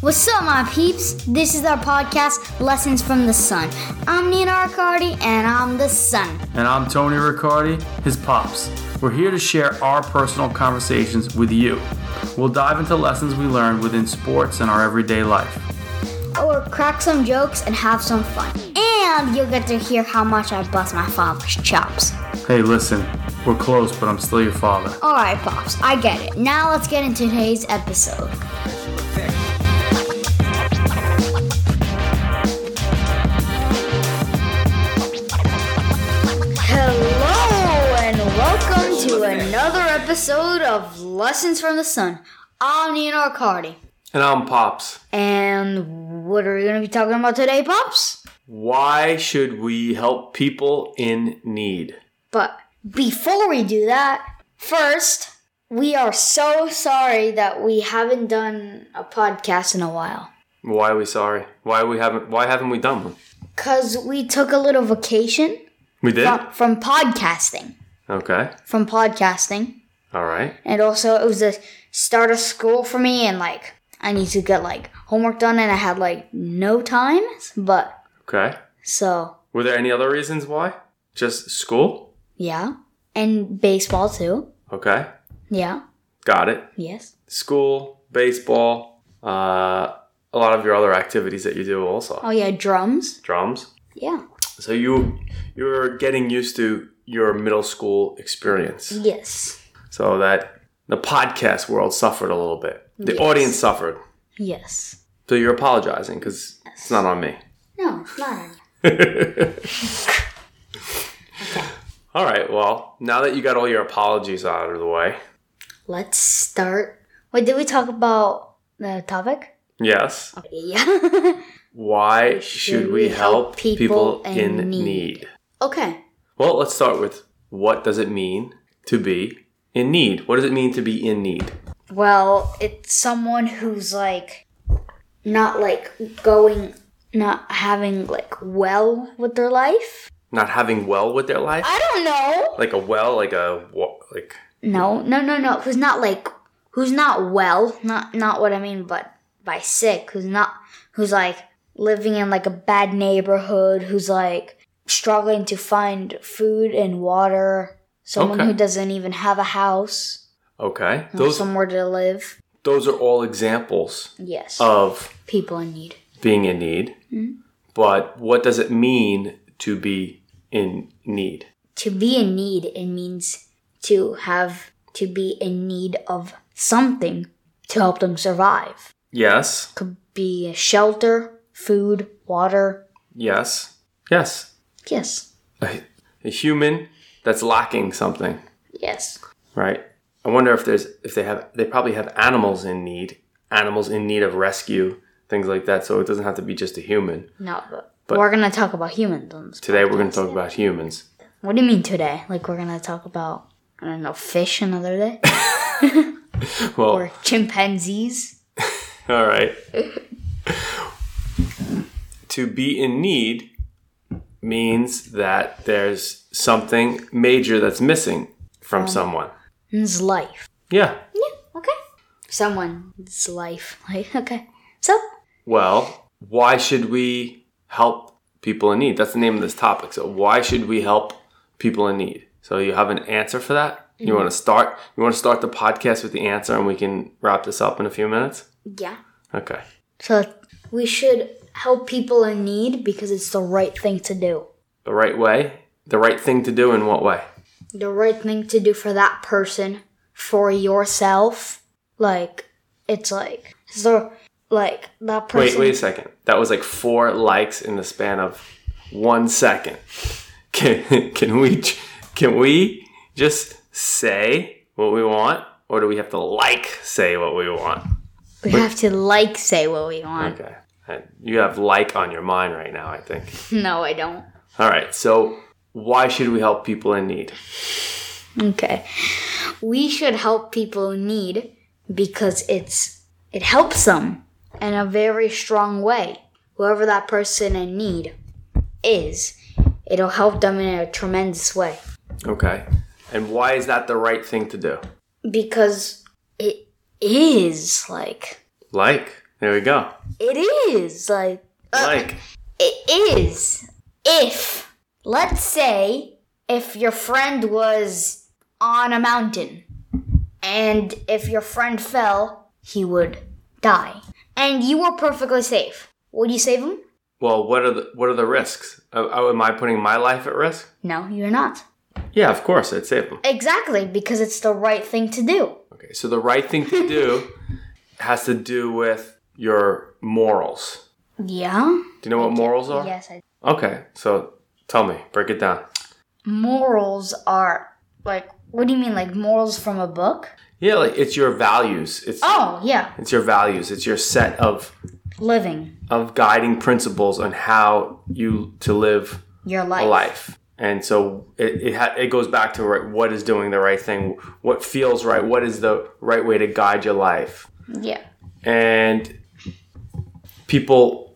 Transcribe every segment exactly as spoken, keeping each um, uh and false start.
What's up, my peeps? This is our podcast, Lessons from the Sun. I'm Nina Riccardi, and I'm the Sun. And I'm Tony Riccardi, his pops. We're here to share our personal conversations with you. We'll dive into lessons we learned within sports and our everyday life. Or crack some jokes and have some fun. And you'll get to hear how much I bust my father's chops. Hey, listen, we're close, but I'm still your father. Alright, Pops, I get it. Now let's get into today's episode. Hello, and welcome to another episode of Lessons from the Sun. I'm Nina Riccardi. And I'm Pops. And what are we going to be talking about today, Pops? Why should we help people in need? But before we do that, first, we are so sorry that we haven't done a podcast in a while. Why are we sorry? Why we haven't? Why haven't we done one? Because we took a little vacation. We did? From, from podcasting. Okay. From podcasting. All right. And also, it was the start of school for me, and, like, I need to get, like, homework done, and I had, like, no time, but... Okay. So... Were there any other reasons why? Just school? Yeah. And baseball, too. Okay. Yeah. Got it. Yes. School, baseball, uh, a lot of your other activities that you do also. Oh, yeah, drums. Drums? Yeah. So you, you're getting used to your middle school experience. Yes. So that the podcast world suffered a little bit. The Yes. audience suffered. Yes. So you're apologizing because Yes. it's not on me. No, it's not on you. Okay. All right. Well, now that you got all your apologies out of the way. Let's start. Wait, did we talk about the topic? Yes. Okay, yeah. Why should we help people in need? Okay. Well, let's start with what does it mean to be in need? What does it mean to be in need? Well, it's someone who's like not like going, not having like well with their life. Not having well with their life? I don't know. Like a well, like a like. No, no, no, no. Who's not like, who's not well? Not not what I mean, but by sick. Who's not? Who's like living in like a bad neighborhood? Who's like struggling to find food and water? Someone Okay. who doesn't even have a house. Okay. Or Those somewhere to live. those are all examples Yes. of People in need. being in need. Mm-hmm. But what does it mean to be in need? To be in need, it means to have to be in need of something to help them survive. Yes. Could be shelter, food, water. Yes. Yes. Yes. A, a human that's lacking something, Yes. right? I wonder if there's if they have they probably have animals in need, animals in need of rescue, things like that. So it doesn't have to be just a human. No, but, But- we're going to talk about humans on this Today we're going podcast. to talk about humans. What do you mean today? Like we're going to talk about, I don't know, fish another day? Well, Or chimpanzees? all right. To be in need means that there's something major that's missing from someone. It's life. Yeah. Yeah, okay. Someone's life. Like, okay. So, Well, why should we help people in need? That's the name of this topic. So why should we help people in need? So you have an answer for that? You Mm-hmm. want to start? You want to start the podcast with the answer and we can wrap this up in a few minutes? yeah. Okay. So we should help people in need because it's the right thing to do. The right way? The right thing to do in what way? The right thing to do for that person, for yourself. Like, it's like, so, like, that person. Wait, wait a second. That was like four likes in the span of one second. Can, can we can we just say what we want, or do we have to like say what we want? We have to, like, say what we want. Okay. You have like on your mind right now, I think. No, I don't. All right. So why should we help people in need? Okay. We should help people in need because it's it helps them in a very strong way. Whoever that person in need is, it'll help them in a tremendous way. Okay. And why is that the right thing to do? Because it is like Like? There we go. It is. Like, uh, Like, it is. If, let's say, if your friend was on a mountain, and if your friend fell, he would die. And you were perfectly safe. Would you save him? well, what are the what are the risks? Uh, am I putting my life at risk? No, you're not. Yeah, of course, I'd save them. Exactly, because it's the right thing to do. Okay, so the right thing to do has to do with your morals. Yeah? Do you know what morals are? Yes, I Okay, so tell me, break it down. Morals are, like, what do you mean, like morals from a book? Yeah, like it's your values. It's Oh, yeah. it's your values. It's your set of Living of guiding principles on how you to live your life. a life. And so it it, ha- it goes back to right, what is doing the right thing, what feels right, what is the right way to guide your life. Yeah. And people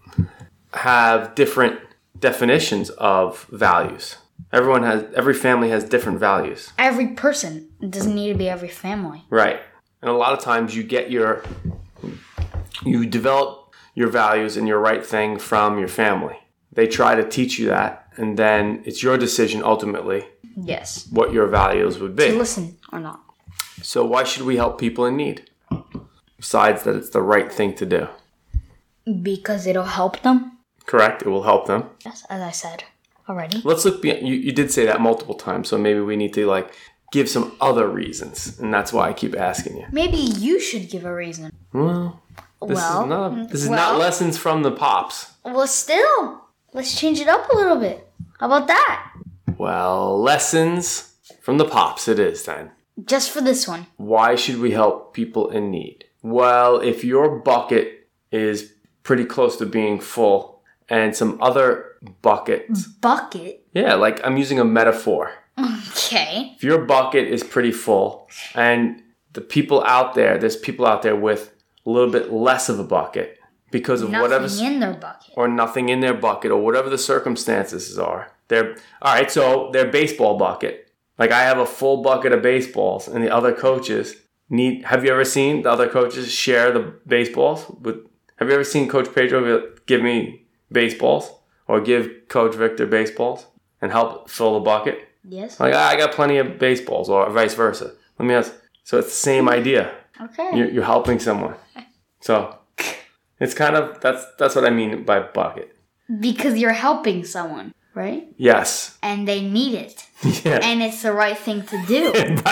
have different definitions of values. Everyone has every family has different values. Every person. It doesn't need to be every family. Right. And a lot of times you get your you develop your values and your right thing from your family. They try to teach you that, and then it's your decision ultimately Yes. what your values would To be. listen or not. So why should we help people in need? Besides that it's the right thing to do. Because it'll help them. Correct? It will help them. Yes, as I said already. Let's look beyond, you, you did say that multiple times, so maybe we need to like give some other reasons, and that's why I keep asking you. Maybe you should give a reason. Well, this well, is not this is well, not lessons from the pops. Well, still, let's change it up a little bit. How about that? Well, lessons from the pops it is then. Just for this one. Why should we help people in need? Well, if your bucket is pretty close to being full and some other buckets, Bucket. yeah, like I'm using a metaphor. Okay. If your bucket is pretty full and the people out there, there's people out there with a little bit less of a bucket because of Nothing whatever, in their bucket. or nothing in their bucket or whatever the circumstances are. They're, all right, so their baseball bucket. Like I have a full bucket of baseballs and the other coaches need, have you ever seen the other coaches share the baseballs? With? Have you ever seen Coach Pedro give me baseballs or give Coach Victor baseballs and help fill the bucket? Yes. Like, I got plenty of baseballs or vice versa. Let me ask. So it's the same idea. Okay. You're, you're helping someone. So it's kind of, that's that's what I mean by bucket. Because you're helping someone, right? Yes. And they need it. Yeah. And it's the right thing to do.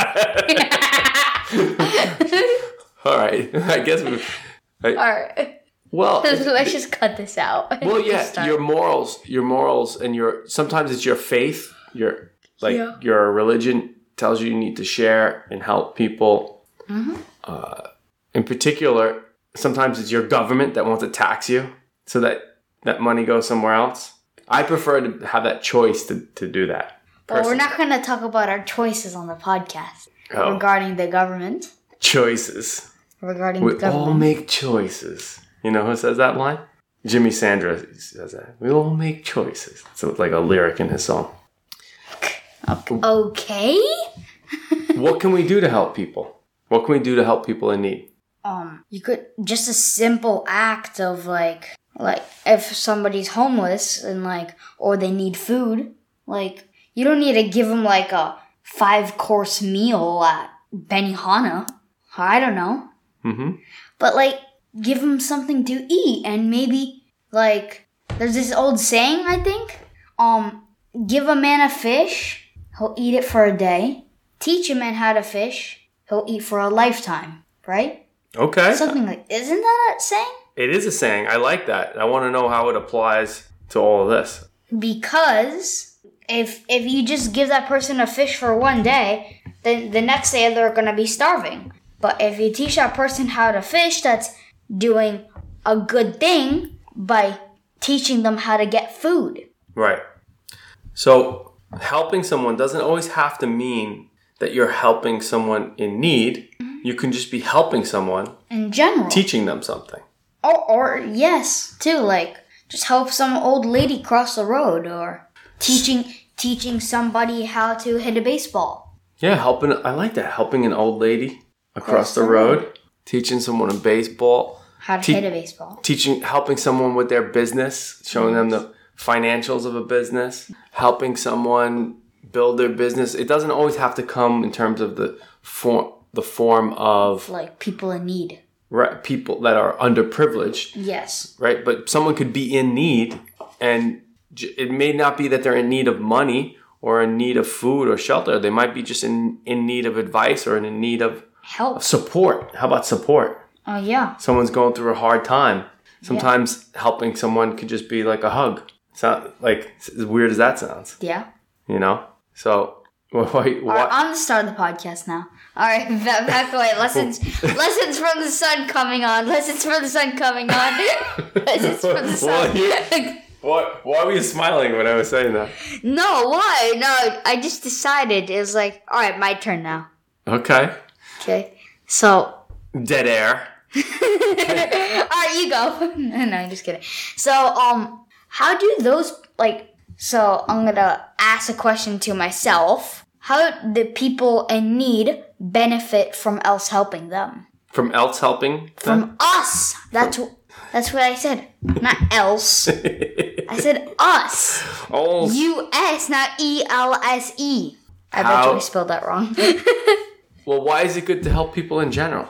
All right. I guess we, I, Alright. well, Let's just cut this out. well, Just yeah, start. your morals, your morals and your, sometimes it's your faith, your, like Yeah. your religion tells you you need to share and help people. Mm-hmm. Uh, in particular, sometimes it's your government that wants to tax you so that that money goes somewhere else. I prefer to have that choice to, to do that. But we're personally. not going to talk about our choices on the podcast Oh. regarding the government. Choices. Regarding We the government. all make choices. You know who says that line? Jimmy Sandra says that. We all make choices. So it's like a lyric in his song. Okay. What can we do to help people? What can we do to help people in need? Um, you could just a simple act of like, like if somebody's homeless and like, or they need food, like you don't need to give them like a five course meal at Benihana. I don't know, Mm-hmm. but like give them something to eat and maybe like there's this old saying I think, um, give a man a fish, he'll eat it for a day. Teach a man how to fish, he'll eat for a lifetime. Right? Okay. Something like, isn't that a saying? It is a saying. I like that. I want to know how it applies to all of this. Because if if you just give that person a fish for one day, then the next day they're going to be starving. But if you teach that person how to fish, that's doing a good thing by teaching them how to get food. Right. So helping someone doesn't always have to mean that you're helping someone in need. You can just be helping someone, In general. teaching them something. Or, or yes, too, like just help some old lady cross the road or teaching teaching somebody how to hit a baseball. Yeah, helping. I like that. Helping an old lady across Across the the road, road. teaching someone in baseball. How to te- hit a baseball. Teaching, helping someone with their business, showing them the financials of a business, helping someone build their business. It doesn't always have to come in terms of the form, the form of Like people in need. Right, people that are underprivileged. Yes. Right, but someone could be in need, and j- it may not be that they're in need of money or in need of food or shelter. They might be just in, in need of advice or in need of Help. support. How about support? Oh, yeah. Someone's going through a hard time. Sometimes yeah. helping someone could just be like a hug. It's not like as weird as that sounds. Yeah. You know? So, why, why? All right, on the start of the podcast now. All right, back, back away. Lessons, lessons from the sun coming on. Lessons from the sun coming on. Lessons from the sun. Well, you, why, why were you smiling when I was saying that? No, why? No, I just decided. It was like, all right, my turn now. Okay. Okay. So. Dead air. All right, you go. No, I'm just kidding. So, um, how do those, like, so I'm going to ask a question to myself. How do people in need benefit from else helping them? From else helping them? From us. That's what, that's what I said. Not else. I said us. Oh. U S, not E L S E. I How? bet you we spelled that wrong. Well, why is it good to help people in general?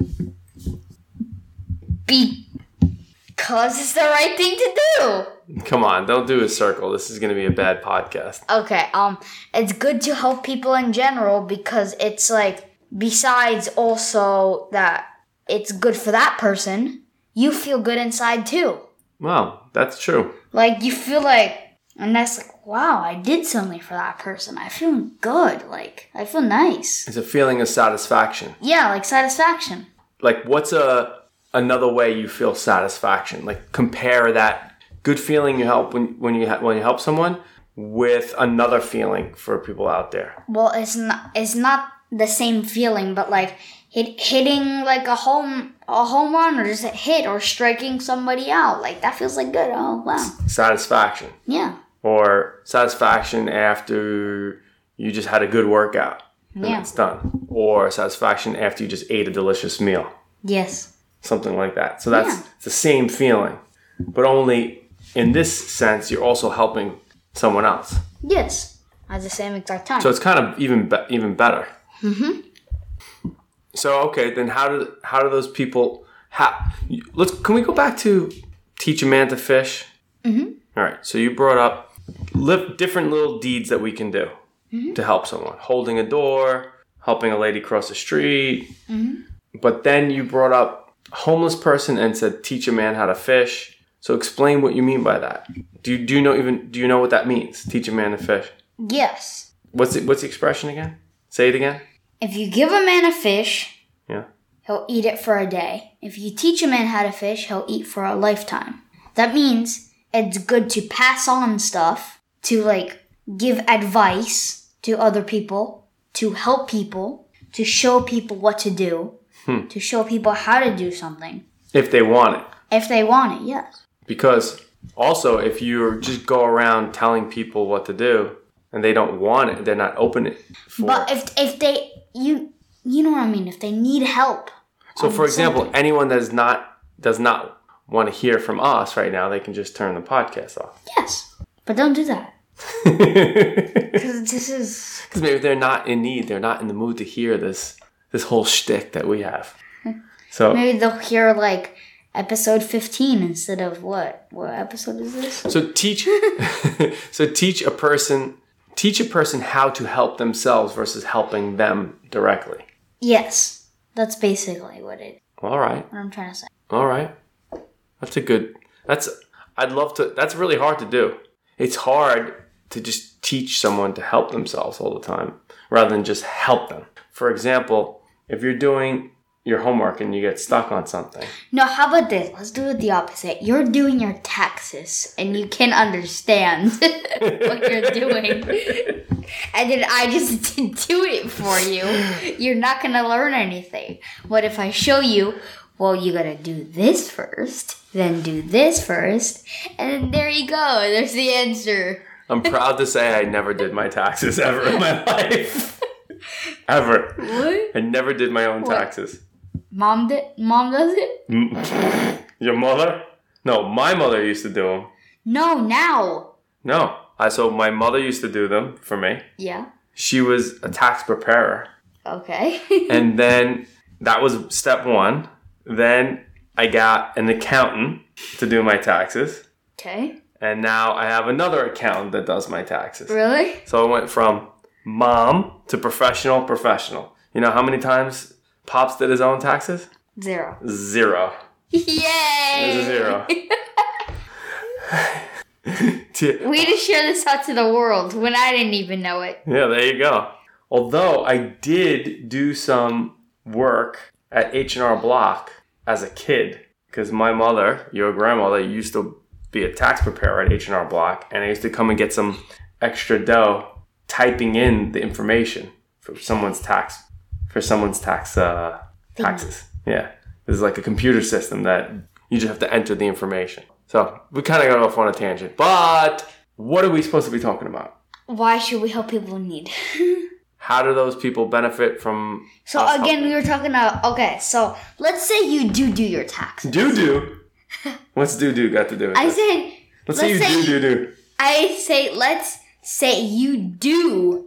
Because it's the right thing to do. Come on, don't do a circle. This is going to be a bad podcast. Okay, um, it's good to help people in general because it's like, besides also that it's good for that person, you feel good inside too. Wow, that's true. Like, you feel like, and that's like, wow, I did something for that person. I feel good. Like, I feel nice. It's a feeling of satisfaction. Yeah, like satisfaction. Like, what's a another way you feel satisfaction? Like, compare that good feeling you help when when you ha- when you help someone with another feeling for people out there. Well, it's not it's not the same feeling, but like hit, hitting like a home a home run or just a hit or striking somebody out, like that feels like good. Oh wow, Satisfaction. yeah. Or satisfaction after you just had a good workout and Yeah. it's done. Or satisfaction after you just ate a delicious meal. Yes. Something like that. So that's Yeah. it's the same feeling, but only in this sense, you're also helping someone else. Yes. At the same exact time. So it's kind of even be- even better. Mm-hmm. So okay, then how do how do those people? How, let's can we go back to teach a man to fish? Mm-hmm. All right. So you brought up li- different little deeds that we can do mm-hmm. to help someone: holding a door, helping a lady cross the street. Mm-hmm. But then you brought up a homeless person and said, "Teach a man how to fish." So explain what you mean by that. Do you do you know even do you know what that means? Teach a man to fish. Yes. What's it, what's the expression again? Say it again. If you give a man a fish, Yeah. he'll eat it for a day. If you teach a man how to fish, he'll eat for a lifetime. That means it's good to pass on stuff, to like give advice to other people, to help people, to show people what to do, hmm. to show people how to do something. If they want it. If they want it, yes. Because also, if you just go around telling people what to do and they don't want it, they're not open for But it. if if they you you know what I mean, if they need help. So for example, something. anyone that is not does not want to hear from us right now, they can just turn the podcast off. Yes. But don't do that. Because this is Because maybe they're not in need, they're not in the mood to hear this this whole shtick that we have. So maybe they'll hear like episode fifteen instead of what? What episode is this? So teach so teach a person teach a person how to help themselves versus helping them directly. Yes. That's basically what it All right. what I'm trying to say. All right. That's a good That's I'd love to that's really hard to do. It's hard to just teach someone to help themselves all the time rather than just help them. For example, if you're doing your homework and you get stuck on something. No, how about this? Let's do it the opposite. You're doing your taxes and you can understand what you're doing. And then I just do it for you. You're not going to learn anything. What if I show you, well, you got to do this first, then do this first, and then there you go. There's the answer. I'm proud to say I never did my taxes ever in my life. Ever. What? I never did my own What? taxes. Mom did. Mom does it. Your mother? No, my mother used to do them. No, now. No, I so my mother used to do them for me. Yeah. She was a tax preparer. Okay. And then that was step one. Then I got an accountant to do my taxes. Okay. And now I have another accountant that does my taxes. Really? So I went from mom to professional, professional. You know how many times Pops did his own taxes? Zero. Zero. Yay! There's a zero. We just share this out to the world when I didn't even know it. Yeah, there you go. Although I did do some work at H and R Block as a kid, because my mother, your grandmother, used to be a tax preparer at H and R Block, and I used to come and get some extra dough typing in the information for someone's tax, for someone's tax uh, taxes. Yeah, this is like a computer system that you just have to enter the information. So we kind of got off on a tangent, but what are we supposed to be talking about? Why should we help people in need? How do those people benefit from? So us again, helping? we were talking about, okay, so let's say you do do your taxes. Do do. What's do do got to do with I this? said, Let's, say you do do do. I say, let's say you do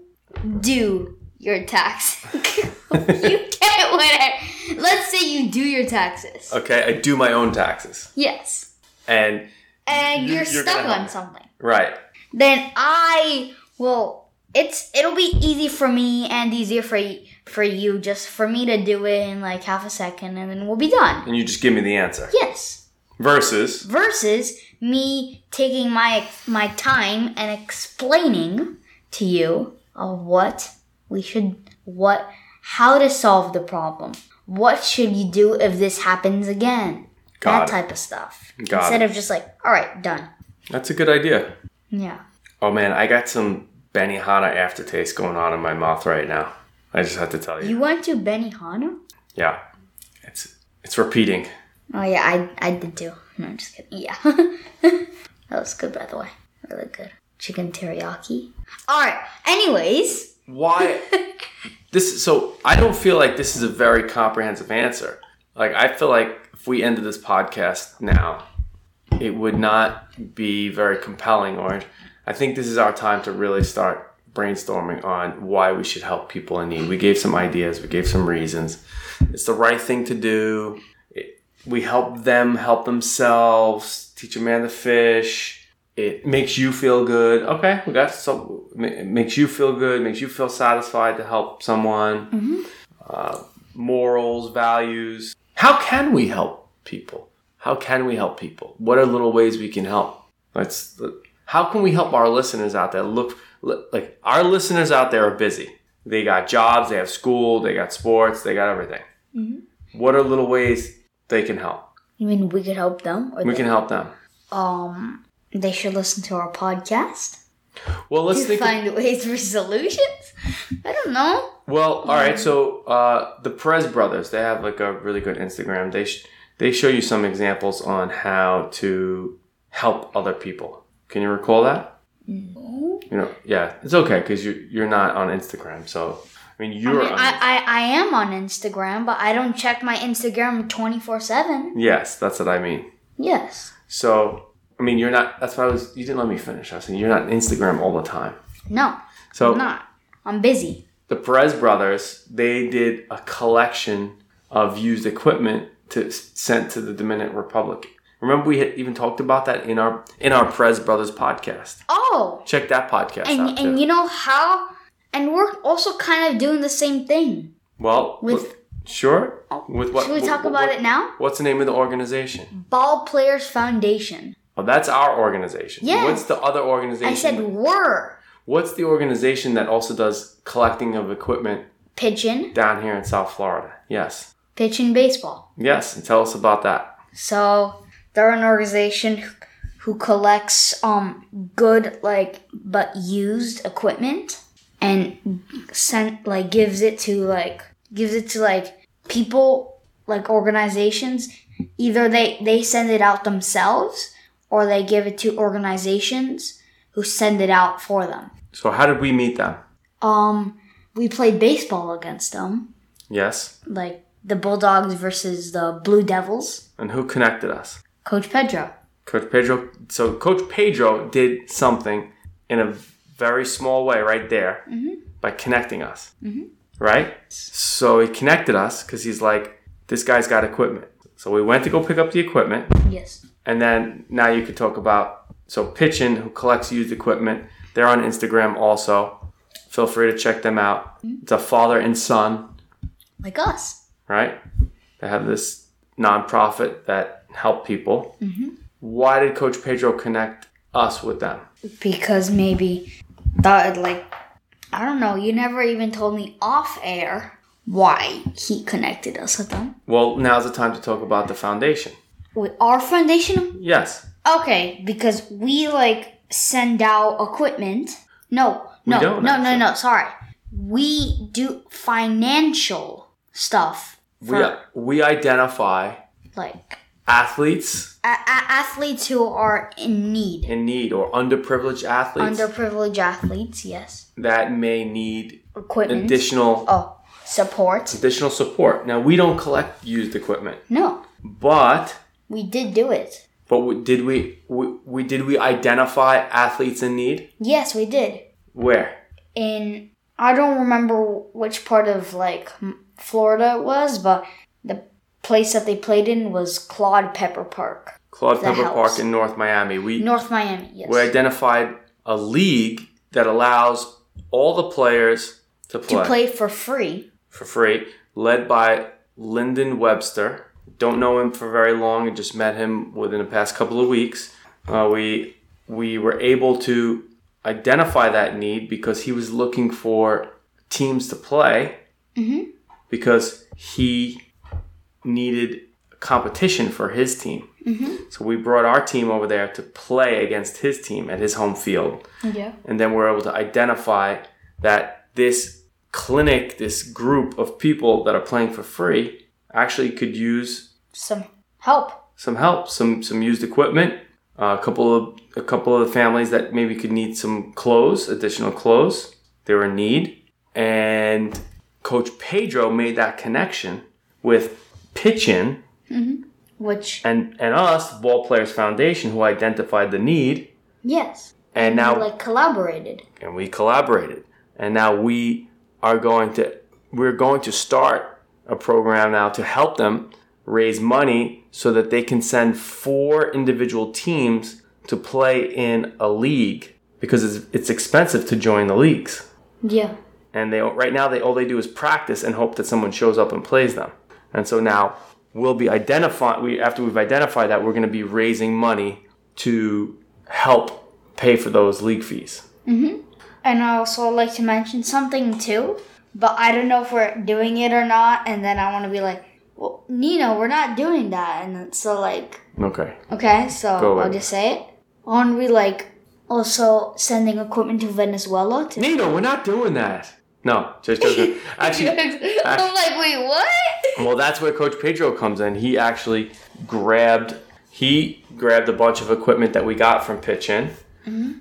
do your tax. You get what I, let's say you do your taxes. Okay, I do my own taxes. Yes. And And you- you're, you're stuck gonna help on me. something. Right. Then I will, it's, it'll be easy for me and easier for y- for you just for me to do it in like half a second and then we'll be done. And you just give me the answer. Yes. Versus Versus me taking my my time and explaining to you of what we should, what, how to solve the problem. What should you do if this happens again? Got that it. type of stuff. Got Instead it. of just like, all right, done. That's a good idea. Yeah. Oh man, I got some Benihana aftertaste going on in my mouth right now. I just have to tell you. You went to Benihana? Yeah. It's it's repeating. Oh yeah, I I did too. No, I'm just kidding. Yeah. That was good, by the way. Really good. Chicken teriyaki. All right. Anyways. Why? This so I don't feel like this is a very comprehensive answer. Like I feel like if we ended this podcast now, it would not be very compelling. Or I think this is our time to really start brainstorming on why we should help people in need. We gave some ideas. We gave some reasons. It's the right thing to do. It, we help them help themselves. Teach a man to fish. It makes you feel good. Okay, we got some. It makes you feel good. Makes you feel satisfied to help someone. Mm-hmm. Uh, morals, values. How can we help people? How can we help people? What are little ways we can help? Let's. How can we help our listeners out there? Look, like our listeners out there are busy. They got jobs. They have school. They got sports. They got everything. Mm-hmm. What are little ways they can help? You mean we could help them? Or We they, can help them. Um, they should listen to our podcast. Well, let's To think. find ways for solutions. I don't know. Well, all right. So uh, the Perez brothers, they have like a really good Instagram. They sh- they show you some examples on how to help other people. Can you recall that? No. You know, yeah, it's okay because you you're not on Instagram. So I mean, I, you're mean, on. I, I, I am on Instagram, but I don't check my Instagram twenty-four seven. Yes, that's what I mean. Yes. So I mean, you're not. That's why I was. You didn't let me finish. I was saying you're not on Instagram all the time. No. So I'm not. I'm busy. the Perez brothers, they did a collection of used equipment to sent to the Dominican Republic. Remember, we had even talked about that in our in our Perez brothers podcast. Oh. Check that podcast And out too. and you know how? And we're also kind of doing the same thing. well, with- with sure. With what? Should we talk what- about what- it now? What's the name of the organization? Ball Players Foundation. Oh, that's our organization. Yes. What's the other organization? I said we're. What's the organization that also does collecting of equipment Pigeon. down here in South Florida? Yes. Pigeon baseball. Yes, and tell us about that. So they're an organization who- who collects um good like but used equipment and sent like gives it to like gives it to like people like organizations. Either they they send it out themselves or they give it to organizations who send it out for them. So how did we meet them? Um, we played baseball against them Yes. like the Bulldogs versus the Blue Devils. And who connected us? Coach Pedro. Coach Pedro. So Coach Pedro did something in a very small way right there mm-hmm. by connecting us. Mm-hmm. Right? So he connected us because he's like, this guy's got equipment. So we went to go pick up the equipment. Yes. And then now you could talk about, so Pitchin, who collects used equipment, they're on Instagram also. Feel free to check them out. Mm-hmm. It's a father and son. Like us. Right? They have this nonprofit that help people. Mm-hmm. Why did Coach Pedro connect us with them? Because maybe that, like, I don't know, you never even told me off air why he connected us with them. Well, now's the time to talk about the foundation. With our foundation? Yes. Okay, because we, like, send out equipment. No, no, we don't no, actually. no, no, sorry. We do financial stuff. For, we, we identify, like, athletes. A- a- athletes who are in need. In need, or underprivileged athletes. Underprivileged athletes, yes. That may need equipment. Additional. Oh, support. Additional support. Now, we don't collect used equipment. No. But. We did do it. But we, did we, we, we, did we identify athletes in need? Yes, we did. Where? In, I don't remember which part of, like, Florida it was, but the place that they played in was Claude Pepper Park. Claude Pepper Park in North Miami. We North Miami, yes. We identified a league that allows all the players to play. To play for free. For free. Led by Lyndon Webster. Don't know him for very long. I just met him within the past couple of weeks. Uh, we we were able to identify that need because he was looking for teams to play. Mm-hmm. Because he needed competition for his team. Mm-hmm. So we brought our team over there to play against his team at his home field. Yeah. And then we're able to identify that this clinic, this group of people that are playing for free actually could use some help. Some help, some some used equipment. Uh, a couple of a couple of the families that maybe could need some clothes, additional clothes. They were in need. And Coach Pedro made that connection with Pitchin, mm-hmm. which and and us, Ball Players Foundation, who identified the need. Yes. And, and now we, like collaborated. And we collaborated. And now we are going to we're going to start a program now to help them raise money so that they can send four individual teams to play in a league because it's it's expensive to join the leagues. Yeah. And they right now they all they do is practice and hope that someone shows up and plays them. And so now we'll be identifying we after we've identified that, we're going to be raising money to help pay for those league fees. Mm-hmm. And I also like to mention something too, but I don't know if we're doing it or not. And then I want to be like, well, Nino, we're not doing that. And so like, okay, okay, so I'll just say it. I want to be like also sending equipment to Venezuela. To Nino, we're not doing that. No, just joking. Actually, actually, I'm like, wait, what? Well, that's where Coach Pedro comes in. He actually grabbed he grabbed a bunch of equipment that we got from Pitchin, mm-hmm.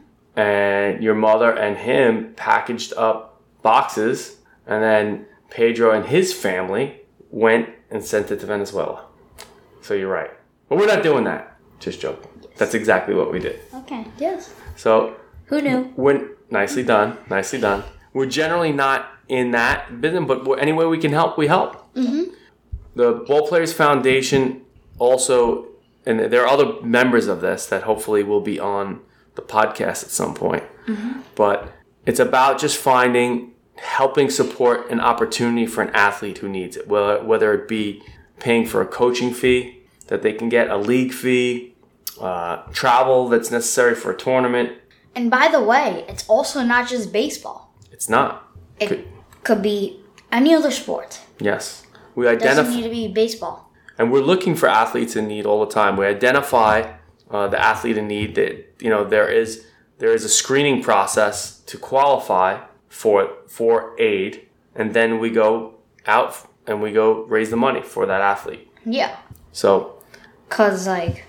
and your mother and him packaged up boxes, and then Pedro and his family went and sent it to Venezuela. So you're right. But we're not doing that. Just joking. Yes. That's exactly what we did. Okay, yes. So who knew? When nicely done, nicely done. We're generally not in that business, but any way we can help, we help. Mm-hmm. The Ball Players Foundation also, and there are other members of this that hopefully will be on the podcast at some point. Mm-hmm. But it's about just finding, helping support an opportunity for an athlete who needs it, whether, whether it be paying for a coaching fee that they can get, a league fee, uh, travel that's necessary for a tournament. And by the way, it's also not just baseball. It's not. It could, could be any other sport. Yes. We It identify. doesn't need to be baseball. And we're looking for athletes in need all the time. We identify uh, the athlete in need. That you know there is there is a screening process to qualify for for aid, and then we go out and we go raise the money for that athlete. Yeah. So. Cause like.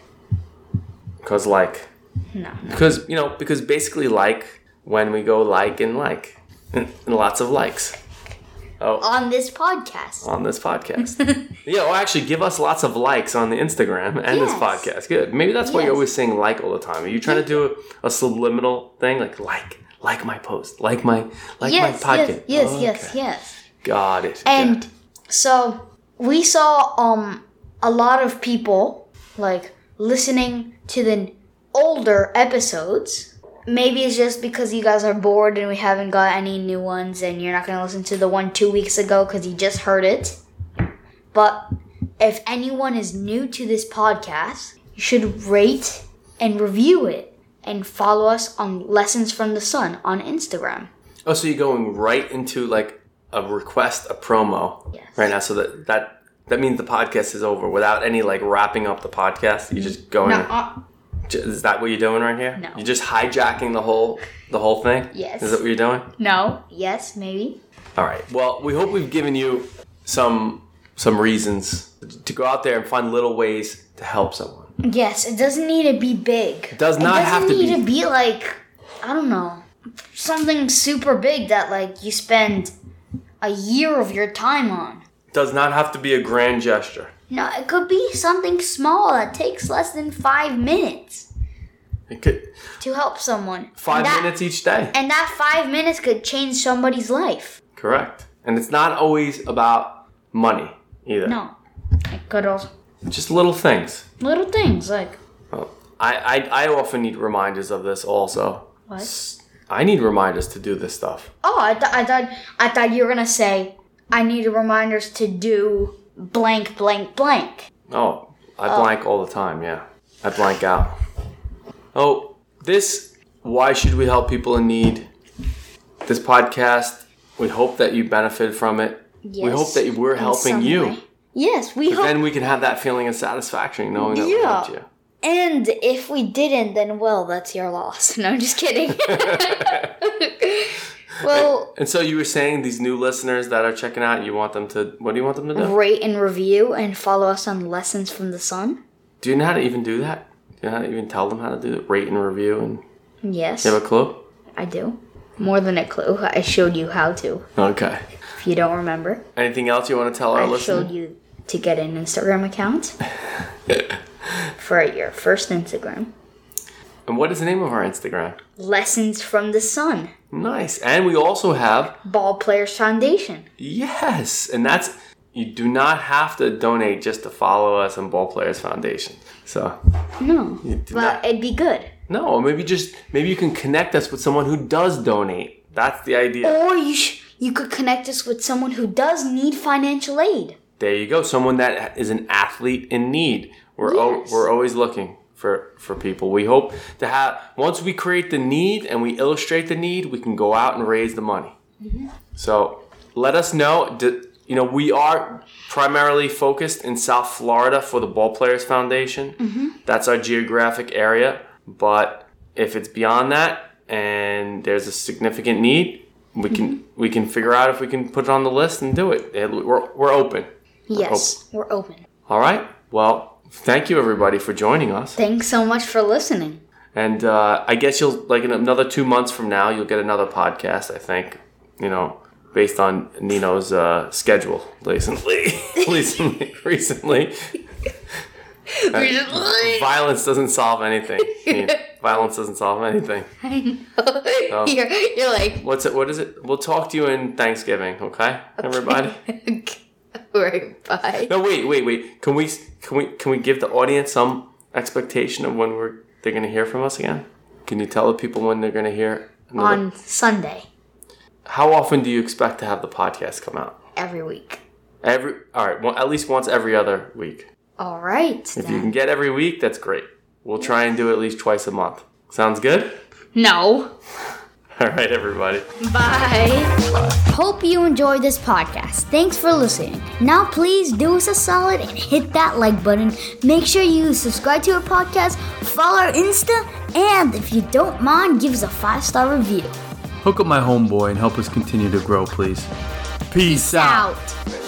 Cause like. No. Because you know because basically like when we go like and like and lots of likes. Oh. On this podcast. On this podcast. Yeah, well, actually, give us lots of likes on the Instagram and yes. this podcast. Good. Maybe that's why yes. you're always saying like all the time. Are you trying to do a, a subliminal thing? Like, like, like my post. Like my, like yes, my podcast. Yes, yes, oh, yes, okay. yes. Got it. And Got it. so we saw um a lot of people, like, listening to the older episodes. Maybe it's just because you guys are bored and we haven't got any new ones and you're not going to listen to the one two weeks ago because you just heard it. But if anyone is new to this podcast, you should rate and review it and follow us on Lessons from the Sun on Instagram. Oh, so you're going right into like a request, a promo yes. right now. So that, that that means the podcast is over without any like wrapping up the podcast. You're just going... No, uh, Is that what you're doing right here? No. You're just hijacking the whole the whole thing? Yes. Is that what you're doing? No. Yes, maybe. All right. Well, we hope we've given you some some reasons to go out there and find little ways to help someone. Yes, it doesn't need to be big. It does not it have to be. It doesn't need to be like, I don't know, something super big that like you spend a year of your time on. It does not have to be a grand gesture. No, it could be something small that takes less than five minutes. It could to help someone. Five that, minutes each day. And that five minutes could change somebody's life. Correct. And it's not always about money either. No. It could also... Just little things. Little things, like... Well, I, I, I often need reminders of this also. What? I need reminders to do this stuff. Oh, I, th- I thought I thought you were going to say, I need reminders to do blank, blank, blank. Oh, I blank oh. all the time, yeah. I blank out. Oh, this, why should we help people in need? This podcast, we hope that you benefit from it. Yes, we hope that we're helping you. Way. Yes, we hope. Then we can have that feeling of satisfaction knowing that yeah. we helped you. And if we didn't, then, well, that's your loss. No, I'm just kidding. Well, and, and so you were saying these new listeners that are checking out, you want them to, what do you want them to do? Rate and review and follow us on Lessons from the Sun. Do you know how to even do that? Do you know how to even tell them how to do it? Rate and review? And yes. You have a clue? I do. More than a clue. I showed you how to. Okay. If you don't remember. Anything else you want to tell our I listeners? I showed you to get an Instagram account. For your first Instagram. And what is the name of our Instagram? Lessons from the Sun. Nice. And we also have... Ball Players Foundation. Yes. And that's... You do not have to donate just to follow us on Ball Players Foundation. So... No. But not, it'd be good. No. Maybe just... Maybe you can connect us with someone who does donate. That's the idea. Or you sh- you could connect us with someone who does need financial aid. There you go. Someone that is an athlete in need. We're yes. o- we're always looking for, for people. We hope to have, once we create the need and we illustrate the need, we can go out and raise the money. Mm-hmm. So let us know. Do, you know, we are primarily focused in South Florida for the Ball Players Foundation. Mm-hmm. That's our geographic area. But if it's beyond that and there's a significant need, we can mm-hmm. we can figure out if we can put it on the list and do it. We're we're open. Yes, we're open. We're open. All right. Well, thank you everybody for joining us. Thanks so much for listening. And uh, I guess you'll, like in another two months from now, you'll get another podcast, I think, you know, based on Nino's uh, schedule recently. recently. Recently. Recently. Violence doesn't solve anything. I mean, violence doesn't solve anything. I know. So, you're, you're like... What's it? What is it? We'll talk to you in Thanksgiving, okay, everybody? Okay. Right, bye. No, wait, wait, wait. Can we can we can we give the audience some expectation of when we're they're going to hear from us again? Can you tell the people when they're going to hear? Another? On Sunday. How often do you expect to have the podcast come out? Every week. Every all right, well, at least once every other week. All right. If then. You can get every week, that's great. We'll try and do it at least twice a month. Sounds good? No. All right, everybody. Bye. Bye. Hope you enjoyed this podcast. Thanks for listening. Now, please do us a solid and hit that like button. Make sure you subscribe to our podcast, follow our Insta, and if you don't mind, give us a five-star review. Hook up my homeboy and help us continue to grow, please. Peace, Peace out. out.